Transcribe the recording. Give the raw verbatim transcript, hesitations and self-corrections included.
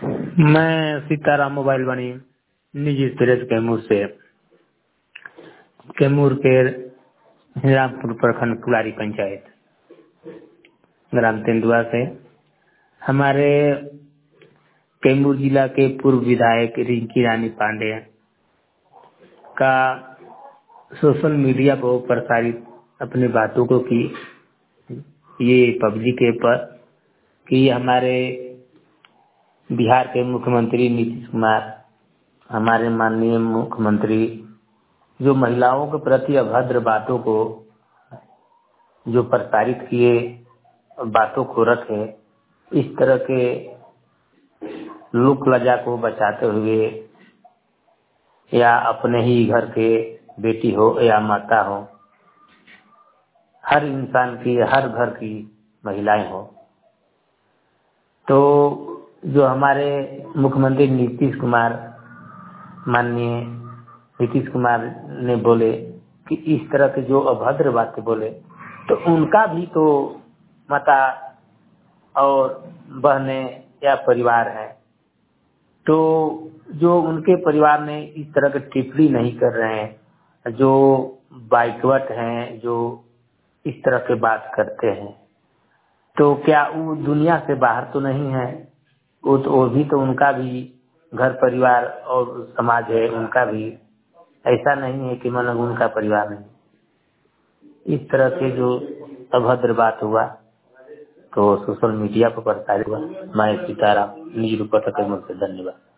मैं सीताराम मोबाइल बनी निजी प्रेस कैमूर से कैमूर के हिरामपुर प्रखंड पुलारी पंचायत ग्राम तेंदुआ से। हमारे कैमूर जिला के पूर्व विधायक रिंकी रानी पांडे का सोशल मीडिया पर प्रसारित अपनी बातों को की ये पब्लिक ऐप पर कि हमारे बिहार के मुख्यमंत्री नीतीश कुमार, हमारे माननीय मुख्यमंत्री जो महिलाओं के प्रति अभद्र बातों को जो प्रसारित किए, बातों को रखे, इस तरह के लोक लज्जा को बचाते हुए या अपने ही घर के बेटी हो या माता हो, हर इंसान की, हर घर की महिलाएं हो, तो जो हमारे मुख्यमंत्री नीतीश कुमार माननीय नीतीश कुमार ने बोले कि इस तरह के जो अभद्र बातें बोले, तो उनका भी तो माता और बहनें या परिवार है, तो जो उनके परिवार में इस तरह के टिप्पणी नहीं कर रहे हैं, जो बैकवर्ड हैं, जो इस तरह के बात करते हैं, तो क्या वो दुनिया से बाहर तो नहीं है? वो तो वो भी तो उनका भी घर परिवार और समाज है, उनका भी ऐसा नहीं है कि मतलब उनका परिवार नहीं। इस तरह के जो अभद्र बात हुआ तो सोशल मीडिया पर प्रसारित हुआ। मैं सीताराम निजी रिपोर्टर कैमूर से, धन्यवाद।